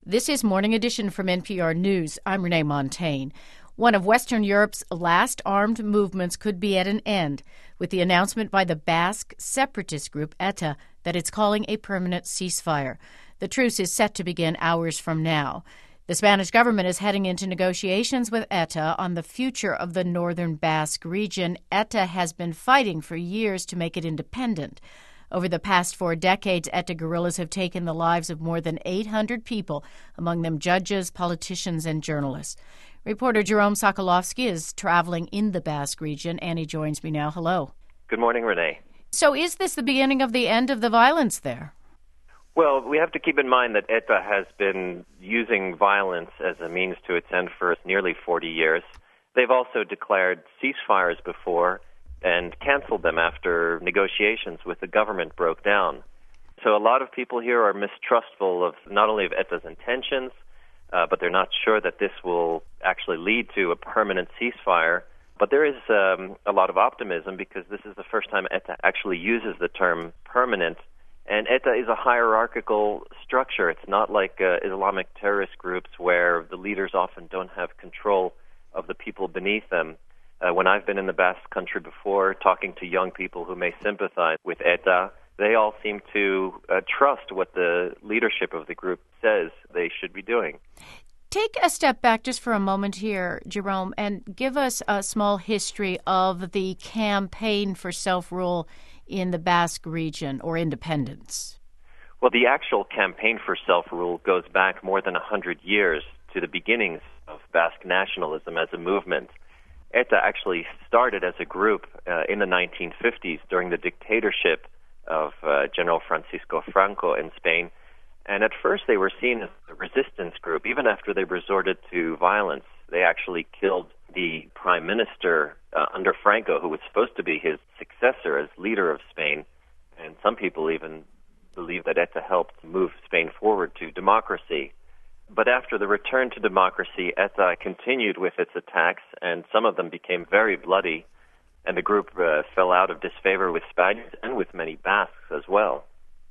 This is Morning Edition from NPR News. I'm Renee Montagne. One of Western Europe's last armed movements could be at an end with the announcement by the Basque separatist group ETA that it's calling a permanent ceasefire. The truce is set to begin hours from now. The Spanish government is heading into negotiations with ETA on the future of the northern Basque region. ETA has been fighting for years to make it independent. Over the past 4 decades, ETA guerrillas have taken the lives of more than 800 people, among them judges, politicians, and journalists. Reporter Jerome Sokolovsky is traveling in the Basque region. Annie joins me now. Hello. Good morning, Renee. So is this the beginning of the end of the violence there? Well, we have to keep in mind that ETA has been using violence as a means to its end for nearly 40 years. They've also declared ceasefires before and canceled them after negotiations with the government broke down. So a lot of people here are mistrustful of not only of ETA's intentions, but they're not sure that this will actually lead to a permanent ceasefire. But there is a lot of optimism because this is the first time ETA actually uses the term permanent. And ETA is a hierarchical structure. It's not like Islamic terrorist groups where the leaders often don't have control of the people beneath them. When I've been in the Basque country before, talking to young people who may sympathize with ETA, they all seem to trust what the leadership of the group says they should be doing. Take a step back just for a moment here, Jerome, and give us a small history of the campaign for self-rule in the Basque region or independence. Well, the actual campaign for self-rule goes back more than 100 years to the beginnings of Basque nationalism as a movement. ETA actually started as a group in the 1950s during the dictatorship of General Francisco Franco in Spain. And at first they were seen as a resistance group. Even after they resorted to violence, they actually killed the prime minister under Franco, who was supposed to be his successor as leader of Spain. And some people even believe that ETA helped move Spain forward to democracy. But after the return to democracy, ETA continued with its attacks, and some of them became very bloody, and the group fell out of disfavor with Spaniards and with many Basques as well.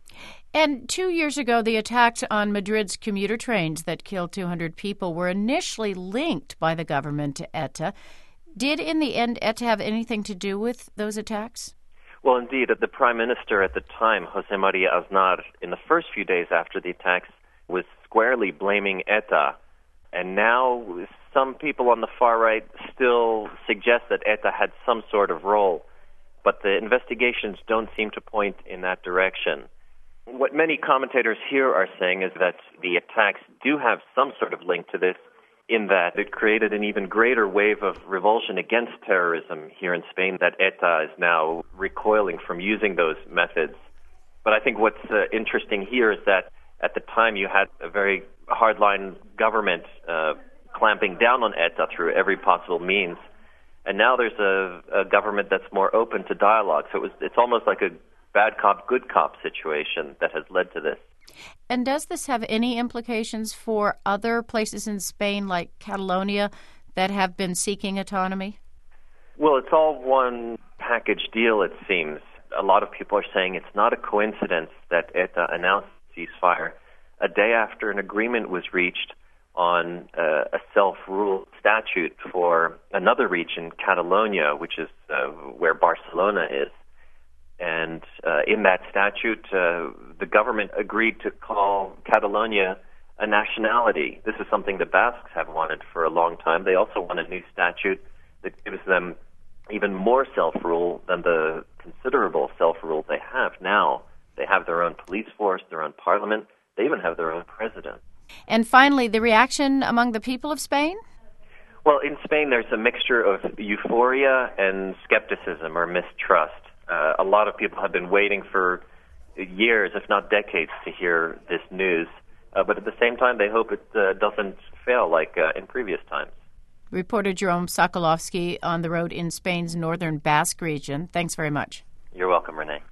And 2 years ago, the attacks on Madrid's commuter trains that killed 200 people were initially linked by the government to ETA. Did, in the end, ETA have anything to do with those attacks? Well, indeed. The prime minister at the time, José María Aznar, in the first few days after the attacks, was squarely blaming ETA. And now some people on the far right still suggest that ETA had some sort of role, but the investigations don't seem to point in that direction. What many commentators here are saying is that the attacks do have some sort of link to this, in that it created an even greater wave of revulsion against terrorism here in Spain, that ETA is now recoiling from using those methods. But I think what's interesting here is that at the time you had a very hardline government clamping down on ETA through every possible means. And now there's a government that's more open to dialogue. So it's almost like a bad cop, good cop situation that has led to this. And does this have any implications for other places in Spain like Catalonia that have been seeking autonomy? Well, it's all one package deal, it seems. A lot of people are saying it's not a coincidence that ETA announced ceasefire a day after an agreement was reached on a self-rule statute for another region, Catalonia, which is where Barcelona is. And in that statute, the government agreed to call Catalonia a nationality. This is something the Basques have wanted for a long time. They also want a new statute that gives them even more self-rule than the considerable self-rule they have now. They have their own police force, their own parliament. They even have their own president. And finally, the reaction among the people of Spain? Well, in Spain, there's a mixture of euphoria and skepticism or mistrust. A lot of people have been waiting for years, if not decades, to hear this news. But at the same time, they hope it doesn't fail like in previous times. Reporter Jerome Sokolovsky on the road in Spain's northern Basque region. Thanks very much. You're welcome, Renee.